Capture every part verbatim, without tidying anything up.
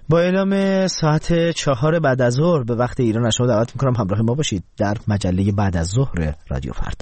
با اعلام ساعت چهار بعد از ظهر به وقت ایران از شما دعوت میکنم همراه ما باشید در مجله بعد از ظهر رادیو فردا.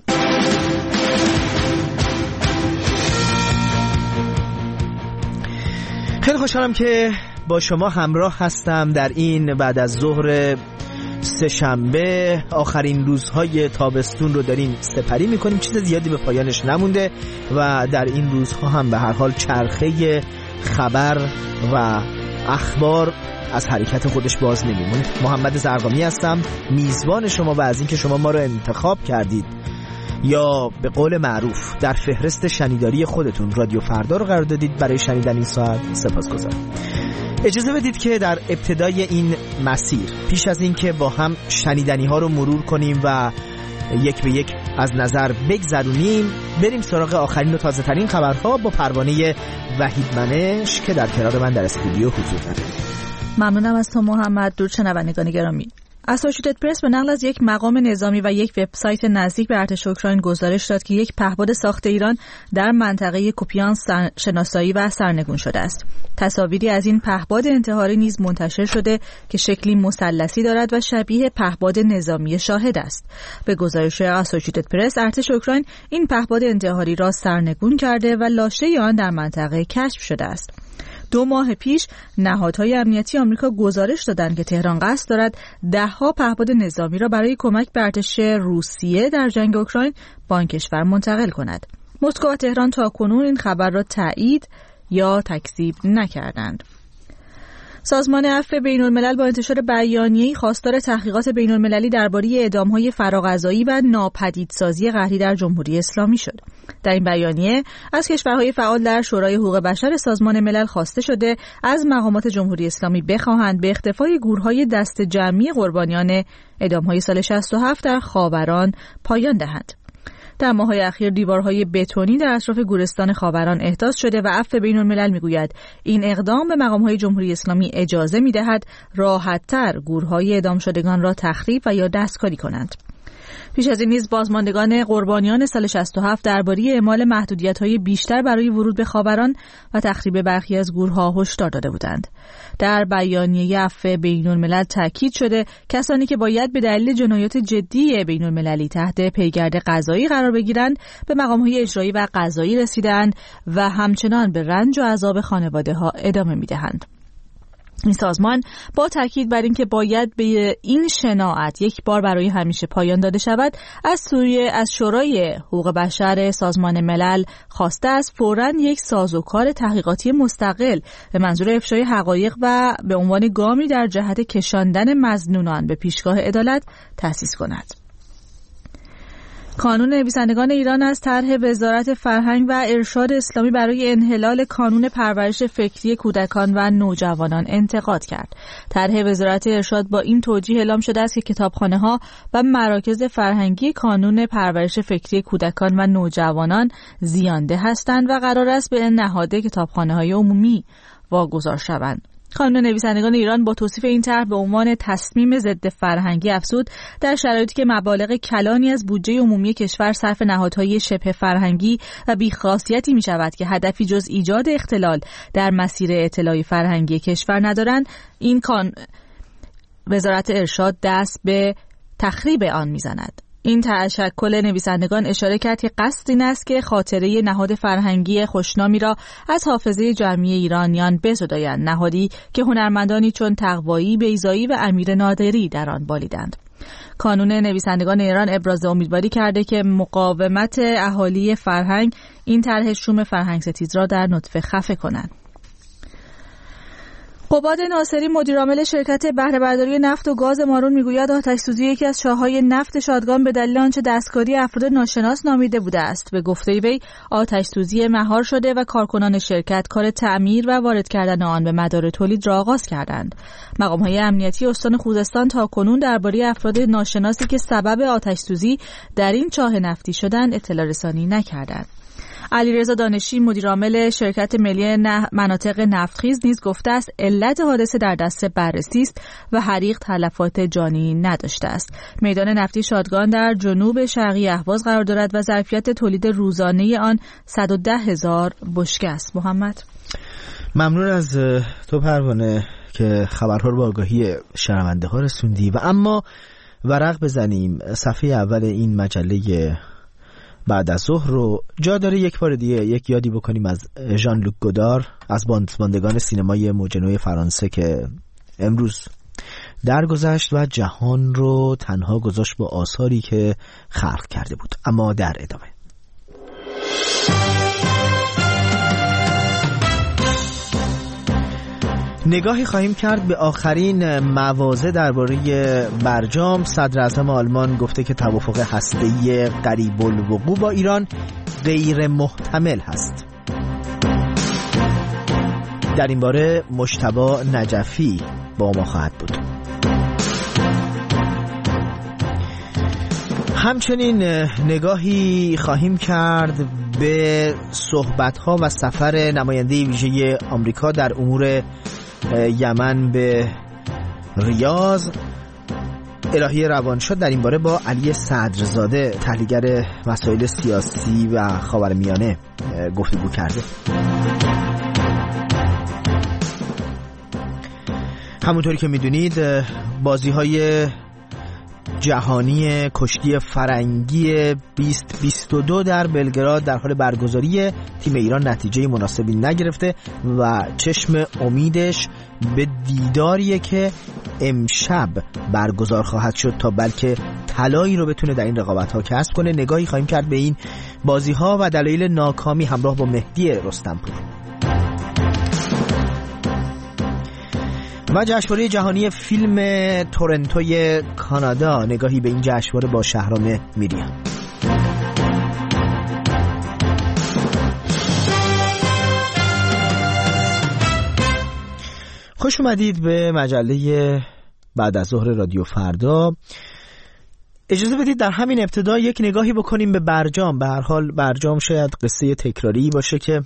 خیلی خوشحالم که با شما همراه هستم در این بعد از ظهر سه شنبه. آخرین روزهای تابستون رو داریم سپری میکنیم، چیز زیادی به پایانش نمونده و در این روزها هم به هر حال چرخه خبر و اخبار از حرکت خودش باز نمیمونه. محمد زرقامی هستم، میزبان شما و از اینکه شما ما رو انتخاب کردید یا به قول معروف در فهرست شنیداری خودتون رادیو فردا رو قرار دادید برای شنیدن این ساعت، سپاسگزارم. اجازه بدید که در ابتدای این مسیر پیش از این که با هم شنیدنی ها رو مرور کنیم و یک به یک از نظر بگذرونیم، بریم سراغ آخرین و تازه ترین خبرها با پروانه وحید منش که در کنار من در استودیو حضور داره. ممنونم از تو محمد. درود شنوندگان گرامی. اسوسییتد پرس به نقل از یک مقام نظامی و یک وبسایت نزدیک به ارتش اوکراین گزارش داد که یک پهپاد ساخت ایران در منطقه کوپیانس شناسایی و سرنگون شده است. تصاویری از این پهپاد انتحاری نیز منتشر شده که شکلی مثلثی دارد و شبیه پهپاد نظامی شاهد است. به گزارش اسوسییتد پرس، ارتش اوکراین این پهپاد انتحاری را سرنگون کرده و لاشه آن در منطقه کشف شده است. دو ماه پیش نهادهای امنیتی آمریکا گزارش دادند که تهران قصد دارد ده‌ها پهپاد نظامی را برای کمک به ارتش روسیه در جنگ اوکراین به آن کشور منتقل کند. مسکو و تهران تاکنون این خبر را تایید یا تکذیب نکردند. سازمان عفو بین‌الملل با انتشار بیانیه‌ای خواستار تحقیقات بین‌المللی درباره اعدام‌های فراغذایی و ناپدیدسازی قهری در جمهوری اسلامی شد. در این بیانیه از کشورهای فعال در شورای حقوق بشر سازمان ملل خواسته شده از مقامات جمهوری اسلامی بخواهند به اختفای گورهای دست جمعی قربانیان اعدام‌های سال شصت و هفت در خاوران پایان دهند. در ماه‌های اخیر دیوارهای بتونی در اطراف گورستان خاوران احداث شده و عفو بین‌الملل میگوید این اقدام به مقام‌های جمهوری اسلامی اجازه می‌دهد راحت‌تر گورهای اعدام شدگان را تخریب و یا دستکاری کنند. پیش از این نیز بازماندگان قربانیان سال شصت و هفت درباره اعمال محدودیت‌های بیشتر برای ورود به خاوران و تخریب برخی از گورها هشدار داده بودند. در بیانیه عفو بین‌الملل تاکید شده کسانی که باید به دلیل جنایات جدی بین‌المللی تحت پیگرد قضایی قرار بگیرند به مقام‌های اجرایی و قضایی رسیدند و همچنان به رنج و عذاب خانواده‌ها ادامه می‌دهند. این سازمان با تاکید بر اینکه باید به این شناعت یک بار برای همیشه پایان داده شود، از سوی از شورای حقوق بشر سازمان ملل خواسته است فوراً یک سازوکار تحقیقاتی مستقل به منظور افشای حقایق و به عنوان گامی در جهت کشاندن مظنونان به پیشگاه عدالت تأسیس کند. کانون نویسندگان ایران از طرح وزارت فرهنگ و ارشاد اسلامی برای انحلال کانون پرورش فکری کودکان و نوجوانان انتقاد کرد. طرح وزارت ارشاد با این توجیه اعلام شده است که کتابخانه‌ها و مراکز فرهنگی کانون پرورش فکری کودکان و نوجوانان زیانده هستند و قرار است به نهاد کتابخانه‌های عمومی واگذار شوند. کانون نویسندگان ایران با توصیف این طرح به عنوان تصمیم ضد فرهنگی افزود در شرایطی که مبالغ کلانی از بودجه عمومی کشور صرف نهادهای شبه فرهنگی و بی‌خاصیتی می شود که هدفی جز ایجاد اختلال در مسیر اطلاعی فرهنگی کشور ندارند، این کان وزارت ارشاد دست به تخریب آن می زند. این تشکل نویسندگان اشاره کرد که قصد این است که خاطره نهاد فرهنگی خوشنامی را از حافظه جمعی ایرانیان بزدایند، نهادی که هنرمندانی چون تقوایی، بیضایی و امیر نادری در آن بالیدند. کانون نویسندگان ایران ابراز امیدواری کرده که مقاومت اهالی فرهنگ این طرح شوم فرهنگ ستیز را در نطفه خفه کنند. قباد ناصری مدیرعامل شرکت بهره برداری نفت و گاز مارون میگوید آتش‌سوزی یکی از چاه‌های نفت شادگان به دلیل آنچه دستکاری افراد ناشناس نامیده بوده است. به گفته وی آتش‌سوزی مهار شده و کارکنان شرکت کار تعمیر و وارد کردن آن به مدار تولید را آغاز کردند. مقام‌های امنیتی استان خوزستان تاکنون درباره افراد ناشناسی که سبب آتش‌سوزی در این چاه نفتی شدند اطلاع رسانی نکردند. علیرضا دانشی مدیرعامل شرکت ملی مناطق نفتخیز نیز گفته است علت حادثه در دست بررسی است و حریق تلفات جانی نداشته است. میدان نفتی شادگان در جنوب شرقی اهواز قرار دارد و ظرفیت تولید روزانه آن صد و ده هزار بشکه است. محمد ممنون از تو پروانه که خبرها رو با آگاهی شنونده ها رسوندی. و اما ورق بزنیم صفحه اول این مجله بعد از ظهر رو جا داره یک بار دیگه یک یادی بکنیم از ژان لوک گودار، از بازماندگان سینمای موج نو فرانسه که امروز درگذشت و جهان رو تنها گذاشت با آثاری که خلق کرده بود. اما در ادامه نگاهی خواهیم کرد به آخرین مواضع درباره برجام. صدر اعظم آلمان گفته که توافق هسته‌ای قریب الوقوع با ایران غیر محتمل هست. در این باره مجتبی نجفی با ما خواهد بود. همچنین نگاهی خواهیم کرد به صحبت‌ها و سفر نماینده ویژه آمریکا در امور یمن به ریاض. الهی روانشاد در این باره با علی صدرزاده تحلیلگر مسائل سیاسی و خاورمیانه گفتگو کرده. همونطوری که میدونید بازی‌های جهانی کشتی فرنگی بیست بیست و دو در بلگراد در حال برگزاری. تیم ایران نتیجه مناسبی نگرفته و چشم امیدش به دیداریه که امشب برگزار خواهد شد تا بلکه طلایی رو بتونه در این رقابت‌ها کسب کنه. نگاهی خواهیم کرد به این بازی‌ها و دلایل ناکامی همراه با مهدی رستمپور. و جشنواره جهانی فیلم تورنتوی کانادا، نگاهی به این جشنواره با شهرام میریان. خوش اومدید به مجله بعد از ظهر رادیو فردا. اجازه بدید در همین ابتدا یک نگاهی بکنیم به برجام. به هر حال برجام شاید قصه تکراری باشه که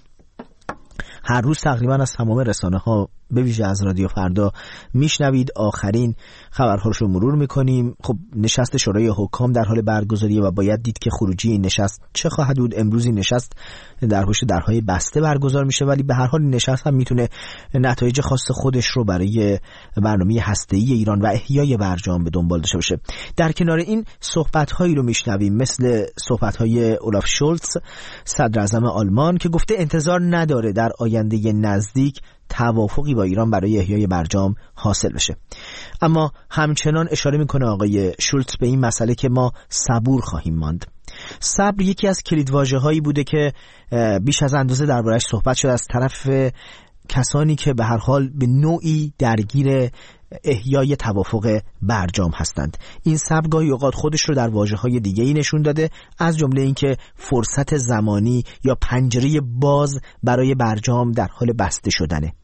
هر روز تقریبا از تمام رسانه ها به ویژه از رادیو فردا میشنوید. آخرین خبرهاش رو مرور میکنیم. خب نشست شورای حکام در حال برگزاریه و باید دید که خروجی این نشست چه خواهد بود. امروز این نشست در پشت درهای بسته برگزار میشه، ولی به هر حال این نشست هم میتونه نتایج خاص خودش رو برای برنامه هسته‌ای ایران و احیای برجام به دنبال داشته باشه. در کنار این صحبت‌هایی رو میشنویم مثل صحبت‌های اولاف شولتز صدر اعظم آلمان که گفته انتظار نداره در آینده نزدیک توافقی با ایران برای احیای برجام حاصل بشه. اما همچنان اشاره میکنه آقای شولتز به این مسئله که ما صبور خواهیم ماند. صبر یکی از کلیدواژه‌هایی بوده که بیش از اندازه درباره‌اش صحبت شده از طرف کسانی که به هر حال به نوعی درگیر احیای توافق برجام هستند. این صبر گاهی اوقات خودش رو در واژه‌های دیگه‌ای نشون داده، از جمله اینکه فرصت زمانی یا پنجره باز برای برجام در حال بسته شدنه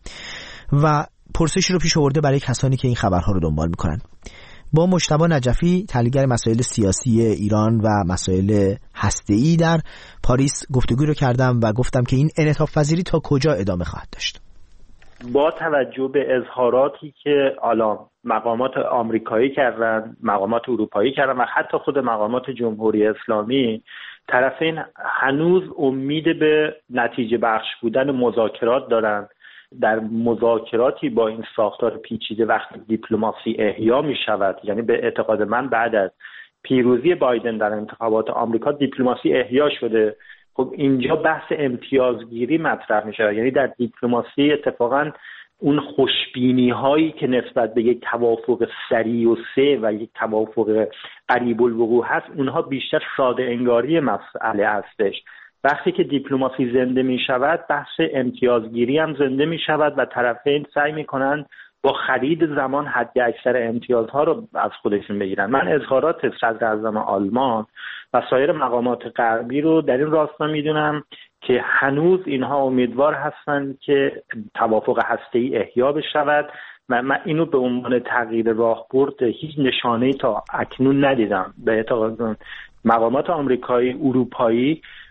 و پرسشی رو پیش آورده برای کسانی که این خبرها رو دنبال میکنن. با مجتبی نجفی تحلیلگر مسائل سیاسی ایران و مسائل هسته‌ای در پاریس گفتگو رو کردم و گفتم که این انعطاف پذیری تا کجا ادامه خواهد داشت. با توجه به اظهاراتی که الان مقامات آمریکایی کردن، مقامات اروپایی کردن و حتی خود مقامات جمهوری اسلامی، طرفین هنوز امید به نتیجه بخش بودن مذاکرات دارن. در مذاکراتی با این ساختار پیچیده وقتی دیپلماسی احیا می شود، یعنی به اعتقاد من بعد از پیروزی بایدن در انتخابات آمریکا دیپلماسی احیا شده، خب اینجا بحث امتیازگیری مطرح می شود. یعنی در دیپلماسی اتفاقا اون خوشبینی هایی که نسبت به یک توافق سریع و سه و یک توافق قریب الوقوع هست، اونها بیشتر ساده انگاری مسئله هستش. وقتی که دیپلماسی زنده می شود، بحث امتیازگیری هم زنده می شود و طرفین سعی می کنند با خرید زمان حد اکثر امتیازها رو از خودشون بگیرن. من اظهارات صدر اعظم آلمان و سایر مقامات غربی رو در این راستا میدونم که هنوز اینها امیدوار هستند که توافق هسته‌ای احیا بشود و من اینو به عنوان تغییر راهبرد هیچ نشانه‌ای تا اکنون ندیدم. به اعتقاد مقامات آمریکایی، اروپایی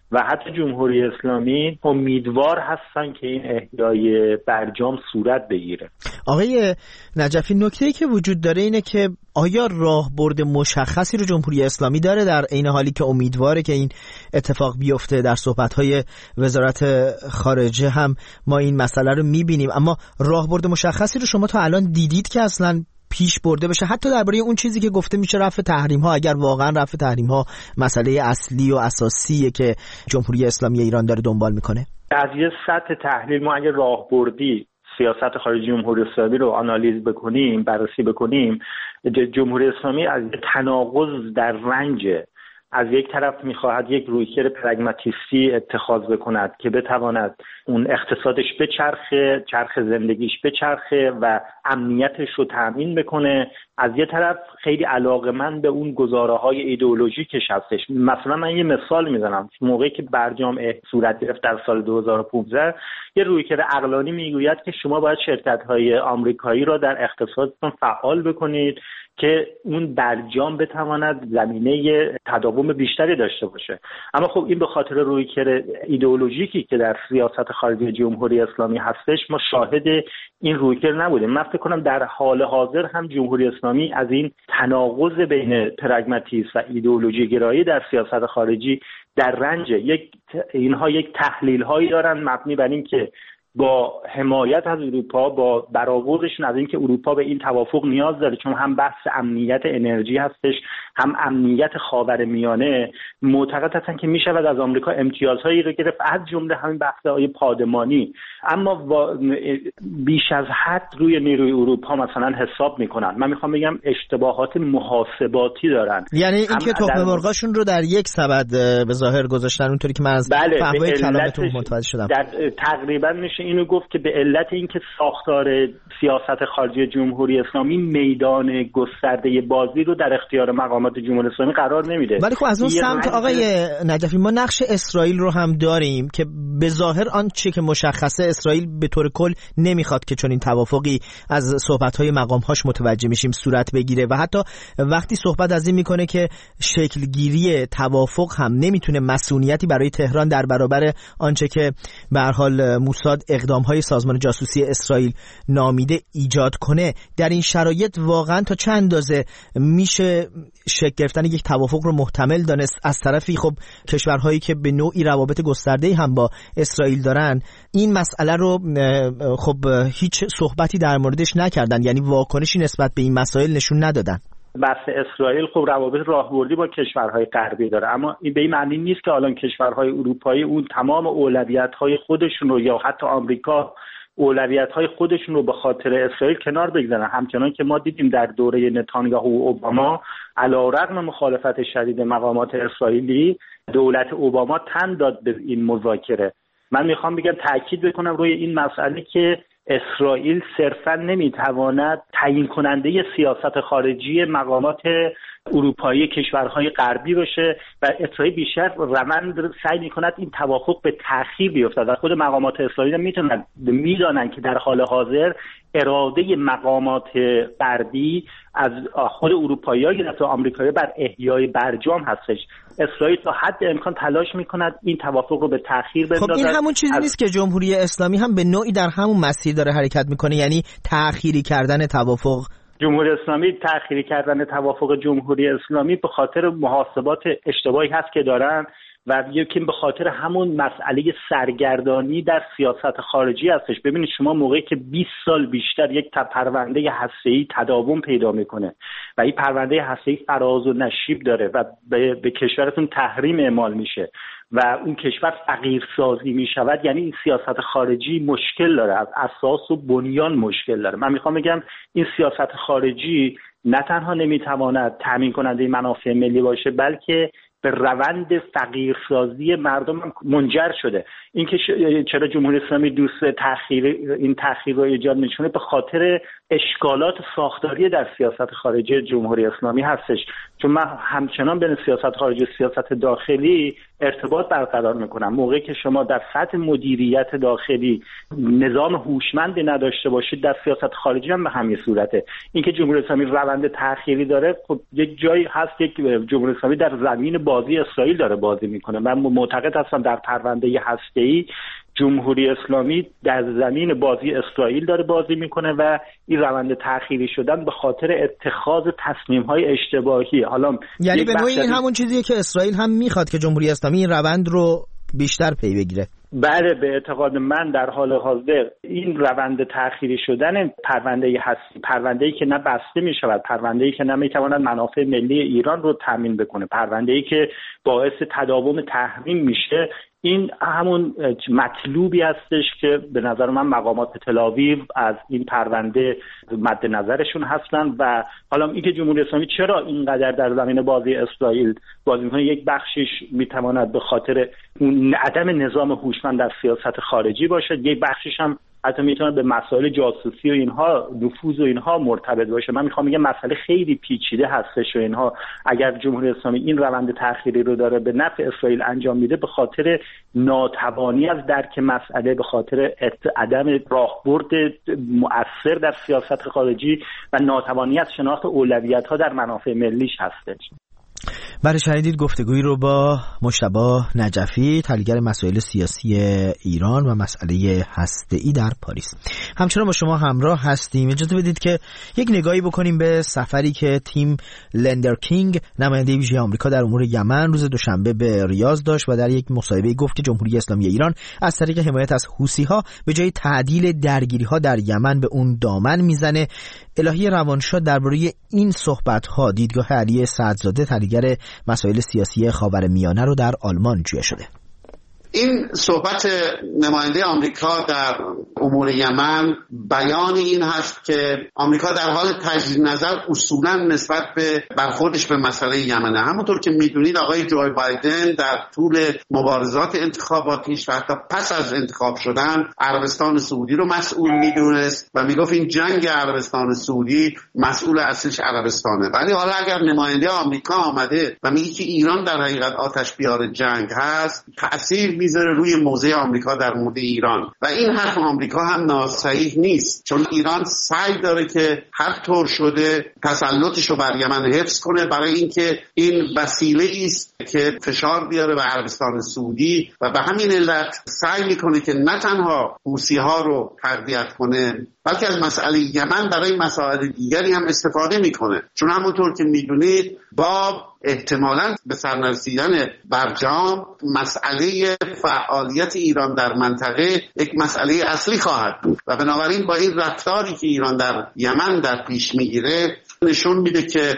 و حتی جمهوری اسلامی امیدوار هستن که این احیای برجام صورت بگیره. آقای نجفی، نکته‌ای که وجود داره اینه که آیا راهبرد مشخصی رو جمهوری اسلامی داره در عین حالی که امیدواره که این اتفاق بیفته؟ در صحبت‌های وزارت خارجه هم ما این مسئله رو می‌بینیم، اما راهبرد مشخصی رو شما تا الان دیدید که اصلاً پیش برده بشه، حتی درباره اون چیزی که گفته میشه رفع تحریم ها، اگر واقعا رفع تحریم ها مسئله اصلی و اساسیه که جمهوری اسلامی ایران داره دنبال میکنه؟ از یه سطح تحلیل ما اگر راهبردی سیاست خارجی جمهوری اسلامی رو آنالیز بکنیم، بررسی بکنیم، جمهوری اسلامی از تناقض در رنج، از یک طرف میخواهد یک رویکرد پرگماتیستی اتخاذ بکند که بتواند اون اقتصادش بچرخه، چرخ زندگیش بچرخه و امنیتش رو تامین بکنه. از یه طرف خیلی علاقه‌مند به اون گزاره‌های ایدئولوژیکش هستش. مثلا من یه مثال میزنم، موقعی که برجام صورت گرفت در سال دو هزار و پانزده، یه رویکرد عقلانی میگوید که شما باید شرکت‌های آمریکایی را در اقتصادتون فعال بکنید که اون برجام بتواند زمینه تداوم بیشتری داشته باشه. اما خب این به خاطر رویکرد ایدئولوژیکی که در سیاست خارجی جمهوری اسلامی هستش ما شاهد این رویکرد نبودیم. من فکر کنم در حال حاضر هم جمهوری اسلامی از این تناقض بین پرگماتیسم و ایدئولوژی گرایی در سیاست خارجی در رنج. یک اینها یک تحلیل هایی دارن مبنی بر این که با حمایت از اروپا، با برآوردشون از اینکه اروپا به این توافق نیاز داره، چون هم بحث امنیت انرژی هستش هم امنیت خاورمیانه، معتقد هستن که میشود از آمریکا امتیازهایی رو گرفت، از جمله همین بحث‌های پادمانی. اما بیش از حد روی نیروی اروپا مثلا حساب میکنن. من میخوام بگم اشتباهات محاسباتی دارن، یعنی اینکه تخم مرغاشون رو در یک سبد به ظاهر گذاشتن، اونطوری که من از بله فهمای کلامتون متوجه شدم. در تقریبا میشه اینو گفت که به علت اینکه ساختار سیاست خارجی جمهوری اسلامی میدان گسترده بازی رو در اختیار مقامات جمهوری اسلامی قرار نمیده. ولی خب از اون سمت آقای نجفی ما نقش اسرائیل رو هم داریم که به ظاهر آنچه که مشخصه اسرائیل به طور کل نمیخواد که چون این توافقی از صحبت‌های مقام‌هاش متوجه میشیم صورت بگیره و حتی وقتی صحبت از این میکنه که شکلگیری توافق هم نمیتونه مسئولیتی برای تهران در برابر آنچه که به هر حال موساد اقدام‌های سازمان جاسوسی اسرائیل نامیده ایجاد کنه، در این شرایط واقعا تا چند اندازه میشه شکل گرفتن یک توافق رو محتمل دانست؟ از طرفی خب کشورهایی که به نوعی روابط گسترده‌ای هم با اسرائیل دارن این مسئله رو خب هیچ صحبتی در موردش نکردن، یعنی واکنشی نسبت به این مسائل نشون ندادن. بحث اسرائیل خب روابط راهبردی با کشورهای غربی داره، اما این به این معنی نیست که الان کشورهای اروپایی اون تمام اولویت‌های خودشون رو یا حتی آمریکا اولویت‌های خودشون رو به خاطر اسرائیل کنار بگذارن. همچنان که ما دیدیم در دوره نتانیاهو و اوباما علیرغم مخالفت شدید مقامات اسرائیلی دولت اوباما تن داد به این مذاکره. من میخوام بگم تاکید بکنم روی این مسئله که اسرائیل صرفاً نمیتواند تعیین کننده سیاست خارجی مقامات اروپایی کشورهای غربی باشه و اسرائیل بیشتر روند سعی میکند این توافق به تأخیر بیفتد و خود مقامات اسرائیل میتونن میدانن که در حال حاضر اراده مقامات غربی از خود اروپایی‌ها یا حتی آمریکایی‌ها بر احیای برجام هستش. اسرائیل تا حد امکان تلاش میکند این توافق رو به تأخیر بندازد. خب این همون چیزی از... نیست که جمهوری اسلامی هم به نوعی در همون مسیر داره حرکت میکنه، یعنی تأخیری کردن توافق. جمهوری اسلامی تأخیری کردن توافق جمهوری اسلامی به خاطر محاسبات اشتباهی هست که دارن و یکی به خاطر همون مسئله سرگردانی در سیاست خارجی هستش. ببینید شما موقعی که بیست سال بیشتر یک پرونده هسته‌ای تداوم پیدا میکنه و این پرونده هسته‌ای فراز و نشیب داره و به, به کشورتون تحریم اعمال میشه و اون کشور فقیرسازی می شود، یعنی این سیاست خارجی مشکل داره، از اساس و بنیان مشکل داره. من میخوام بگم این سیاست خارجی نه تنها نمیتواند تامین کننده منافع ملی باشه بلکه به روند فقیرسازی مردم هم منجر شده. اینکه چرا جمهوری اسلامی دوست تأخیر این تأخیر رو ایجاد می‌کنه به خاطر اشکالات ساختاری در سیاست خارجی جمهوری اسلامی هستش. چون من همچنان بین سیاست خارجی و سیاست داخلی ارتباط برقرار میکنن. موقعی که شما در سطح مدیریت داخلی نظام هوشمندی نداشته باشید، در سیاست خارجی هم به همین صورته. اینکه جمهوری اسلامی روند تأخیری داره، خب یک جایی هست یک جمهوری اسلامی در زمین بازی اسرائیل داره بازی میکنه. من معتقد هستم در پرونده هسته‌ای جمهوری اسلامی در زمین بازی اسرائیل داره بازی میکنه و این روند تأخیری شدن به خاطر اتخاذ تصمیم‌های اشتباهی. حالا یعنی به نوعی این همون چیزیه که اسرائیل هم میخواد که جمهوری اسلامی این روند رو بیشتر پی بگیره. بله، به اعتقاد من در حال حاضر این روند تأخیری شدن پرونده هستی، پرونده‌ای که نه بسته می‌شود، پرونده‌ای که نه می‌تواند منافع ملی ایران رو تامین بکنه، پرونده‌ای که باعث تداوم تحریم میشه، این همون مطلوبی هستش که به نظر من مقامات تل‌آویو از این پرونده مد نظرشون هستن. و حالا اینکه جمهوری اسلامی چرا اینقدر در زمین بازی اسرائیل بازی می‌کنه، یک بخشش میتواند به خاطر اون عدم نظام هوشمند در سیاست خارجی باشه، یک بخشش هم حتی میتونه به مسائل جاسوسی و اینها، نفوذ و اینها مرتبط باشه. من میخوام بگم مسئله خیلی پیچیده هستش و اینها. اگر جمهوری اسلامی این روند تأخیری رو داره به نفع اسرائیل انجام میده، به خاطر ناتوانی از درک مسئله، به خاطر عدم راهبرد مؤثر در سیاست خارجی و ناتوانی از شناخت اولویت‌ها در منافع ملیش هستش. برای شنیدید گفتگویی رو با مجتبی نجفی، تحلیلگر مسائل سیاسی ایران و مسئله هسته‌ای در پاریس. همچنان با شما همراه هستیم. اجازه بدید که یک نگاهی بکنیم به سفری که تیم لندر کینگ، نماینده ویژه آمریکا در امور یمن، روز دوشنبه به ریاض داشت و در یک مصاحبه گفت که جمهوری اسلامی ایران از طریق حمایت از حوثی‌ها به جای تعدیل درگیری‌ها در یمن به اون دامن میزنه. الهی روانشاد درباره این صحبت‌ها دیدگاه علی سعدزاده، تحلیلگر مسائل سیاسی خاورمیانه رو در آلمان جویا شده. این صحبت نماینده آمریکا در امور یمن بیان این هست که آمریکا در حال تجدید نظر اصولا نسبت به برخوردش به مسئله یمنه. همونطور که میدونید آقای جو بایدن در طول مبارزات انتخاباتیش و حتی پس از انتخاب شدن عربستان سعودی رو مسئول میدونست و میگفت این جنگ عربستان سعودی مسئول اصلش عربستانه. ولی حالا اگر نماینده آمریکا آمده و میگه که ایران در حقیقت آتش بیار جنگ هست، تأثیر میذاره روی موضع آمریکا در مورد ایران و این حرف آمریکا هم ناصحیح نیست، چون ایران سعی داره که هر طور شده تسلطش رو بر یمن حفظ کنه برای اینکه این وسیله است که فشار بیاره به عربستان سعودی و به همین علت سعی میکنه که نه تنها حوثی‌ها رو تقویت کنه بلکه از مسئله یمن برای مسائل دیگری هم استفاده میکنه، چون همونطور که میدونید با احتمالاً به سرنرسیدن برجام مسئله فعالیت ایران در منطقه یک مسئله اصلی خواهد بود و بنابراین با این رفتاری که ایران در یمن در پیش میگیره نشون میده که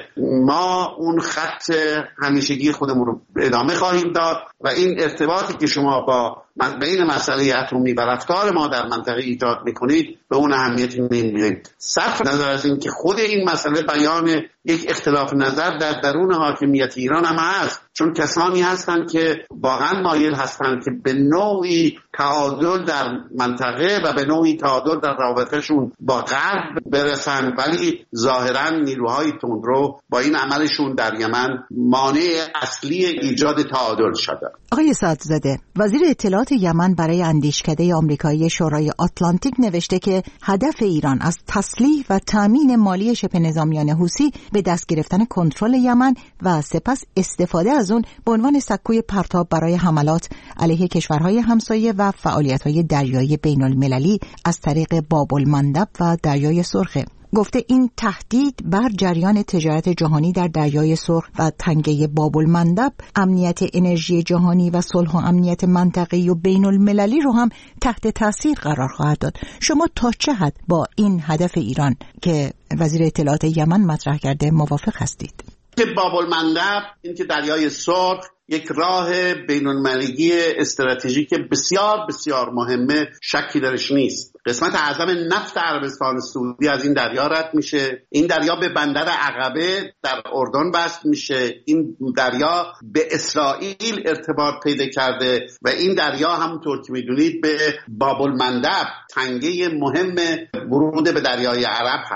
ما اون خط همیشگی خودمون رو ادامه خواهیم داد و این ارتباطی که شما با بین مسئله اتمی و رفتار ما در منطقه ایجاد میکنید به اون اهمیتی نمیدید. صرف نظر از این که خود این مسئله بیان یک اختلاف نظر در درون حاکمیت ایران هم هست، چون کسانی هستند که واقعا مایل هستند که به نوعی تعادل در منطقه و به نوعی تعادل در رابطهشون با غرب برسن، ولی ظاهرا نیروهای تندرو با این عملشون در یمن مانع اصلی ایجاد تعادل شده. آقای سعدزاده، وزیر اطلاعات یمن برای اندیشکده آمریکایی شورای آتلانتیک نوشته که هدف ایران از تسلیح و تامین مالی شبه نظامیان حوثی به دست گرفتن کنترل یمن و سپس استفاده از اون به عنوان سکوی پرتاب برای حملات علیه کشورهای همسایه و فعالیت‌های دریایی بین‌المللی از طریق باب المندب و دریای سرخ. گفته این تهدید بر جریان تجارت جهانی در دریای سرخ و تنگه باب المندب امنیت انرژی جهانی و صلح و امنیت منطقه‌ای و بین‌المللی رو هم تحت تاثیر قرار خواهد داد. شما تا چه حد با این هدف ایران که وزیر اطلاعات یمن مطرح کرده موافق هستید؟ که باب المندب، این که دریای سرخ یک راه بین‌المللی استراتژیک بسیار بسیار مهمه، شکی درش نیست. قسمت اعظم نفت عربستان سعودی از این دریا رد میشه. این دریا به بندر عقبه در اردن وصل میشه. این دریا به اسرائیل ارتباط پیدا کرده و این دریا همونطور که میدونید به باب المندب، تنگه مهم ورود به دریای عرب هست.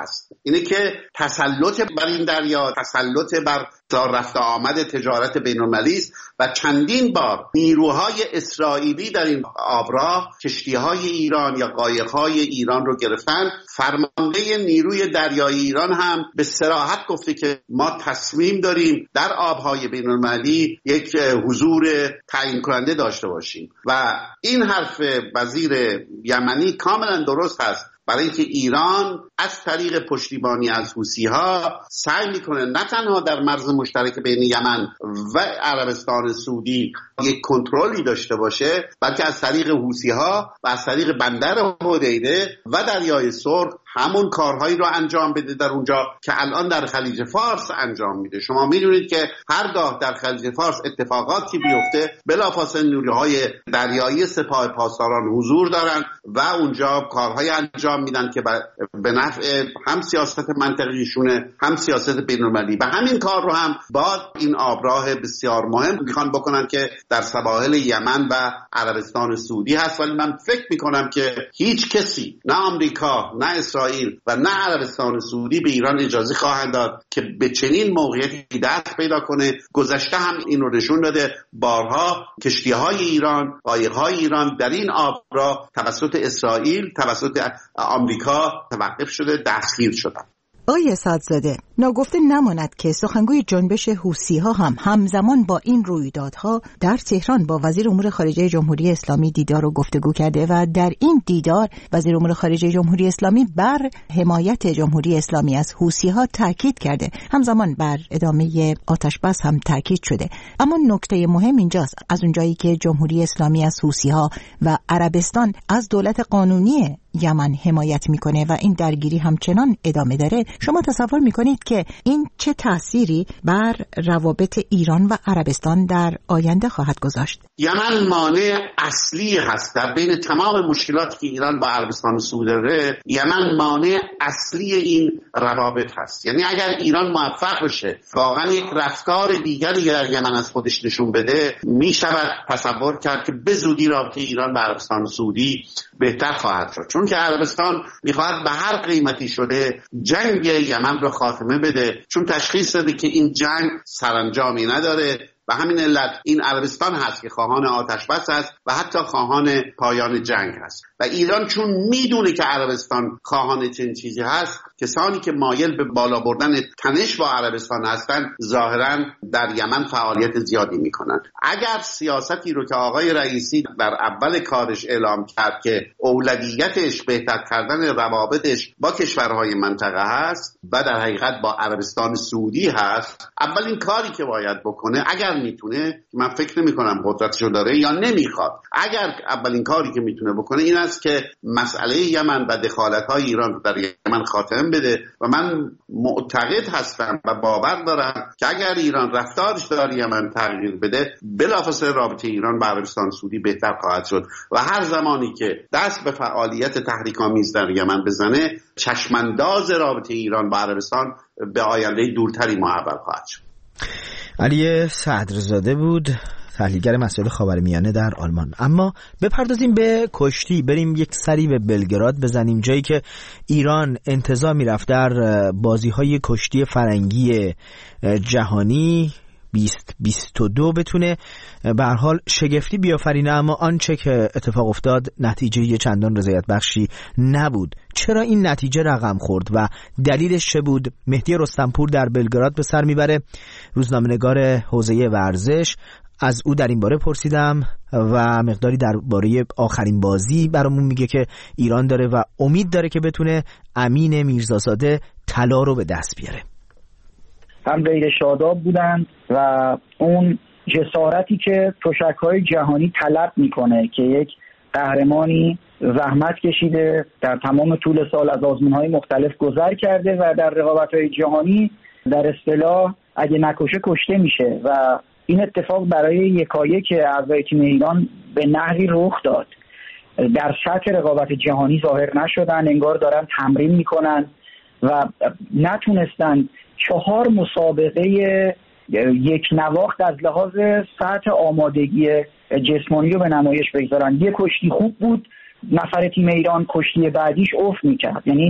اینه که تسلط بر این دریا، تسلط بر رفت آمد تجارت بین‌المللی است و چندین بار نیروهای اسرائیلی در این آبراه کشتی‌های ایران یا قایق‌های ایران رو گرفتن. فرمانده نیروی دریایی ایران هم به صراحت گفته که ما تصمیم داریم در آب‌های بین‌المللی یک حضور تعیین کننده داشته باشیم و این حرف وزیر یمنی کاملا درست هست، برای اینکه ایران از طریق پشتیبانی از حوثی‌ها سعی میکنه نه تنها در مرز مشترک بین یمن و عربستان سعودی یک کنترلی داشته باشه، بلکه از طریق حوثی‌ها و از طریق بندر حدیده و دریای سرخ همون کارهایی رو انجام بده در اونجا که الان در خلیج فارس انجام میده. شما میدونید که هرگاه در خلیج فارس اتفاقاتی بیفته بلافاصله نیروهای دریایی سپاه پاسداران حضور دارن و اونجا کارهای انجام میدن که به نفع هم سیاست منطقیشونه هم سیاست بین‌المللی و همین کار رو هم با این آبراه بسیار مهم میخوان بکنن که در سواحل یمن و عربستان سعودی هست. ولی من فکر میکنم که هیچ کسی، نه آمریکا نه اسرائیل و نه عربستان سعودی، به ایران اجازه خواهند داد که به چنین موقعیتی دست پیدا کنه. گذشته هم این رو نشون داده، بارها کشتی‌های ایران، قایق‌های ایران در این آبراه توسط اسرائیل، توسط آمریکا توقف شده، دستگیر شدن. آقای اسدزاده، ناگفته نماند که سخنگوی جنبش حوثی‌ها هم همزمان با این رویدادها در تهران با وزیر امور خارجه جمهوری اسلامی دیدار و گفتگو کرده و در این دیدار وزیر امور خارجه جمهوری اسلامی بر حمایت جمهوری اسلامی از حوثی‌ها تاکید کرده، همزمان بر ادامه آتش‌بس هم تاکید شده. اما نکته مهم اینجاست، از اونجایی که جمهوری اسلامی از حوثی‌ها و عربستان از دولت قانونی یمن حمایت میکنه و این درگیری همچنان ادامه داره، شما تصور میکنید که این چه تأثیری بر روابط ایران و عربستان در آینده خواهد گذاشت؟ یمن مانع اصلی هست در بین تمام مشکلاتی که ایران با عربستان سعودی داره. یمن مانع اصلی این روابط هست. یعنی اگر ایران موفق بشه واقعا یک رفتار دیگری در یمن از خودش نشون بده، میشود تصور کرد که به زودی رابطه ایران با عربستان سعودی بهتر خواهد شد، چون که عربستان میخواهد به هر قیمتی شده جنگ یمن رو خاتمه بده، چون تشخیص داده که این جنگ سرانجامی نداره و همین علت این عربستان هست که خواهان آتش بس است و حتی خواهان پایان جنگ هست. و ایران چون میدونه که عربستان خواهان چنین چیزی هست، کسانی که مایل به بالا بردن تنش با عربستان هستند ظاهراً در یمن فعالیت زیادی میکنن. اگر سیاستی رو که آقای رئیسی در اول کارش اعلام کرد که اولویتش بهتر کردن روابطش با کشورهای منطقه هست و در حقیقت با عربستان سعودی هست، اولین کاری که باید بکنه، اگر میتونه، من فکر نمی کنم قدرتشو داره یا نمیخواد، اگر اولین کاری که میتونه بکنه این است که مسئله یمن و دخالت‌های ایران در یمن خاتمه بده. و من معتقد هستم و باور دارم که اگر ایران رفتارش در یمن تغییر بده، بلافاصله رابطه ایران با عربستان سعودی بهتر خواهد شد و هر زمانی که دست به فعالیت تحریک‌آمیز در یمن بزنه، چشمانداز رابطه ایران با عربستان به آینده دورتری محول خواهد شد. علی صدرزاده بود، تحلیلگر مسائل خاورمیانه در آلمان. اما بپردازیم به کشتی، بریم یک سری به بلگراد بزنیم، جایی که ایران انتظار میرفت در بازی‌های کشتی فرنگی جهانی بیست بیست و دو بتونه به هر حال شگفتی بیافرینه، اما آنچه که اتفاق افتاد نتیجه چندان رضایت بخشی نبود. چرا این نتیجه رقم خورد و دلیلش چه بود؟ مهدی رستمپور در بلگراد به سر میبره، روزنامه‌نگار حوزه ورزش. از او در این باره پرسیدم و مقداری درباره آخرین بازی برامون میگه که ایران داره و امید داره که بتونه امین میرزازاده طلا رو به دست بیاره. هم غیر شاداب بودند و اون جسارتی که تشک‌های جهانی طلب میکنه که یک قهرمانی زحمت کشیده، در تمام طول سال از آزمون‌های مختلف گذر کرده و در رقابت‌های جهانی در اصطلاح اگه نکشه کشته میشه و این اتفاق برای یکایک اعضای تیم ایران به نحوی رخ داد. در سطح رقابت جهانی ظاهر نشدن، انگار دارن تمرین میکنن و نتونستن چهار مسابقه یک نواخت از لحاظ سطح آمادگی جسمانی رو به نمایش بگذارن. یک کشتی خوب بود، نفر تیم ایران کشتی بعدیش افت میکرد، یعنی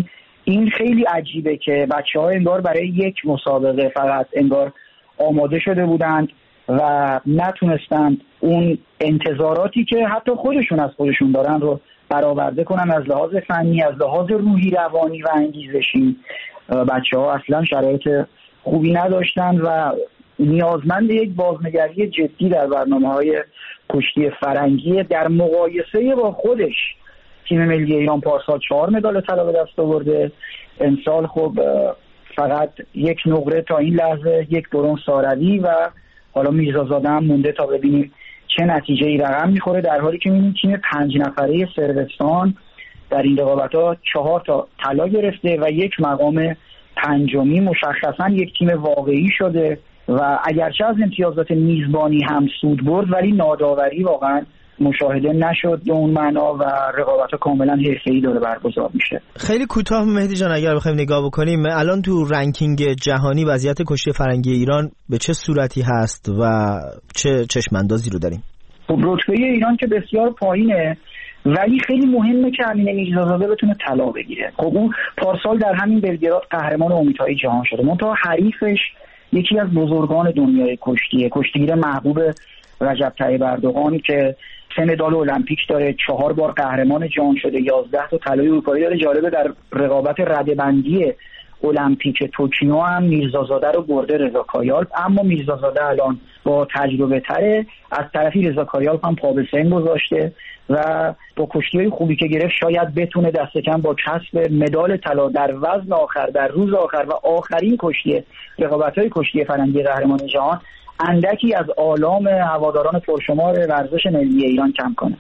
این خیلی عجیبه که بچه‌ها انگار برای یک مسابقه فقط انگار آماده شده بودند و نتونستند اون انتظاراتی که حتی خودشون از خودشون دارن رو برآورده کنن. از لحاظ فنی، از لحاظ روحی، روانی و انگیزشی بچه‌ها اصلا شرایط خوبی نداشتن و نیازمند یک بازنگری جدی در برنامه‌های کشتی فرنگی. در مقایسه با خودش تیم ملی ایران پارسال چهار مدال طلا به دست آورده، امسال خب فقط یک نقره تا این لحظه، یک برنز ساروی و حالا میرزازاده هم مونده تا ببینیم چه نتیجه ای رقم میخوره، در حالی که میبینیم تیم پنج نفره صربستان در این رقابت‌ها چهار تا طلا گرفته و یک مقام پنجمی. مشخصا یک تیم واقعی شده و اگرچه از امتیازات میزبانی هم سود برد ولی ناداوری واقعا مشاهده نشد به اون معنا و رقابت‌ها کاملا حرفه‌ای داره برگزار میشه. خیلی کوتاه مهدی جان اگر بخوایم نگاه بکنیم الان تو رنکینگ جهانی وضعیت کشتی فرنگی ایران به چه صورتی هست و چه چشم‌اندازی رو داریم؟ خب رتبه ایران که بسیار پایینه ولی خیلی مهمه که امینه میرزازاده بتونه طلا بگیره. خب اون پارسال در همین بلگراد قهرمان امیدهای جهان شده، منتها حریفش یکی از بزرگان دنیای کشتیه، کشتیگیر محبوب رجب طیب اردوغانی که سه مدال المپیک داره، چهار بار قهرمان جهان شده، یازده تا طلای اروپایی داره. جالبه در رقابت رده‌بندی المپیک توکیو هم میرزازاده رو برده رضا کایال، اما میرزازاده الان با تجربه تره. از طرفی رضا کایال هم پا به سن گذاشته و با کشتی‌های خوبی که گرفت شاید بتونه دست کم با کسب مدال طلا در وزن آخر، در روز آخر و آخرین کشتی رقابت‌های کشتی فرنگی قهرمان جهان اندکی از آلام هواداران پرشمار ورزش ملی ایران کم کنه.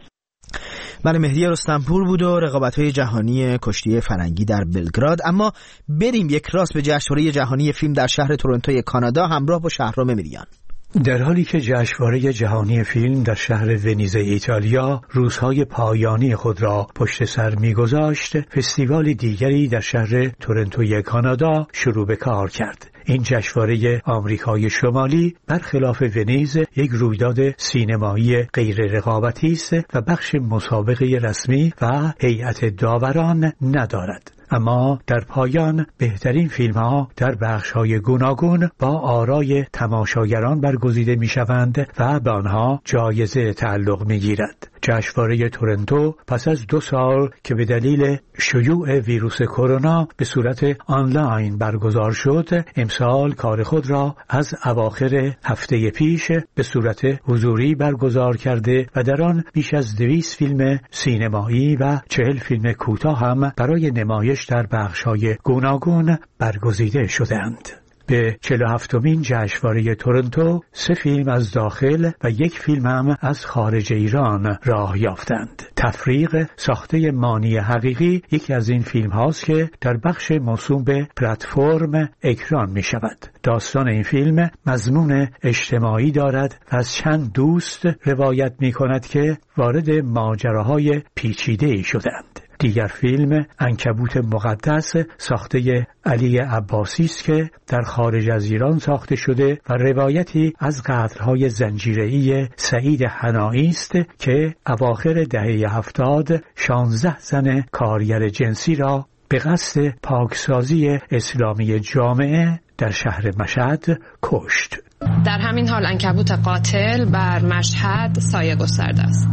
من مهدی رستمپور بود و رقابت‌های جهانی کشتی فرنگی در بلگراد. اما بریم یک راست به جشنواره جهانی فیلم در شهر تورنتوی کانادا همراه با شهرام میریان. در حالی که جشنواره جهانی فیلم در شهر ونیز ایتالیا روزهای پایانی خود را پشت سر می‌گذاشت، فستیوال دیگری در شهر تورنتوی کانادا شروع به کار کرد. این جشنواره آمریکای شمالی برخلاف ونیز یک رویداد سینمایی غیر رقابتی است و بخش مسابقه رسمی و هیئت داوران ندارد. اما در پایان بهترین فیلم ها در بخش های گوناگون با آرای تماشاگران برگزیده می شوند و به آنها جایزه تعلق می گیرد. جشنواره تورنتو پس از دو سال که به دلیل شیوع ویروس کرونا به صورت آنلاین برگزار شد، امسال کار خود را از اواخر هفته پیش به صورت حضوری برگزار کرده و در آن بیش از دویست فیلم سینمایی و چهل فیلم کوتاه هم برای نمایش در بخش‌های گوناگون برگزیده شدند. به چهل و هفتمین جشنواره تورنتو سه فیلم از داخل و یک فیلم هم از خارج ایران راه یافتند. تفریق ساخته مانی حقیقی یکی از این فیلم هاست که در بخش موسوم به پلتفرم اکران می شود. داستان این فیلم مضمون اجتماعی دارد و از چند دوست روایت می کند که وارد ماجراهای پیچیده‌ای شدند. دیگر فیلم عنکبوت مقدس ساخته علی عباسی است که در خارج از ایران ساخته شده و روایتی از قتل‌های زنجیره‌ای سعید حنایی است که اواخر دهه هفتاد شانزده زن کارگر جنسی را به قصد پاکسازی اسلامی جامعه در شهر مشهد کشت. در همین حال عنکبوت قاتل بر مشهد سایه گسترده است.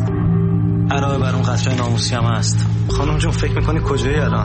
علاوه بر اون قطره ناموسی هم هست. خانم جون فکر میکنی کجایی الان؟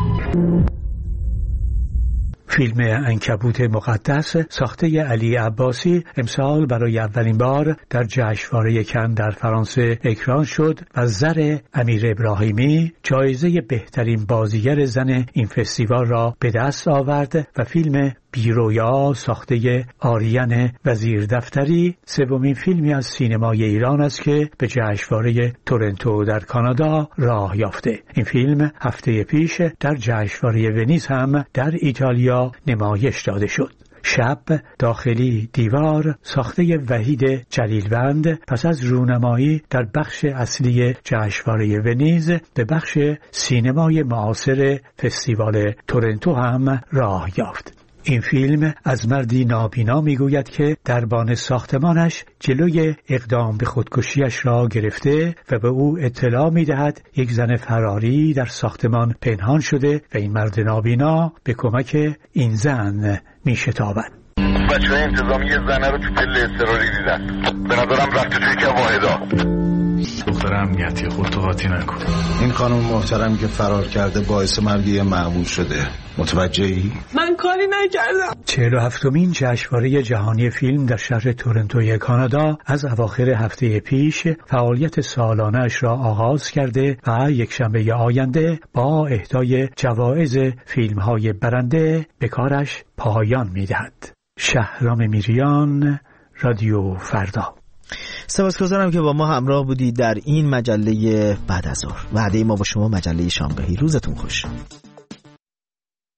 فیلم عنکبوت مقدس ساخته علی عباسی امسال برای اولین بار در جشنواره کن در فرانسه اکران شد و زر امیر ابراهیمی جایزه بهترین بازیگر زن این فستیوال را به دست آورد و فیلم بیرویا ساخته آریان وزیر دفتری سومین فیلمی از سینمای ایران است که به جشنواره تورنتو در کانادا راه یافته. این فیلم هفته پیش در جشنواره ونیز هم در ایتالیا نمایش داده شد. شب داخلی دیوار ساخته وحید جلیلوند پس از رونمایی در بخش اصلی جشنواره ونیز به بخش سینمای معاصر فستیوال تورنتو هم راه یافت. این فیلم از مردی نابینا میگوید که دربان ساختمانش جلوی اقدام به خودکشیش را گرفته و به او اطلاع میدهد یک زن فراری در ساختمان پنهان شده و این مرد نابینا به کمک این زن میشتابد. بچه‌های انتظامی یه زنه رو تو پله اضطراری دیدن. به نظرم رفته توی که واحدا. دختر امنیتی خودتو قاطی نکن. این خانم محترم که فرار کرده باعث مرگ یه مأمور شده. متوجهی؟ من کاری نکردم. چهل و هفتمین جشنواره جهانی فیلم در شهر تورنتوی کانادا از اواخر هفته پیش فعالیت سالانه‌اش را آغاز کرده و یک شنبه آینده با اهدای جوایز فیلم‌های برنده به کارش پایان می‌دهد. شهرام میریان، رادیو فردا. سپاسگزارم که با ما همراه بودید در این مجله بعد از ظهر. وعده ما با شما مجله شنبهی. روزتون خوش.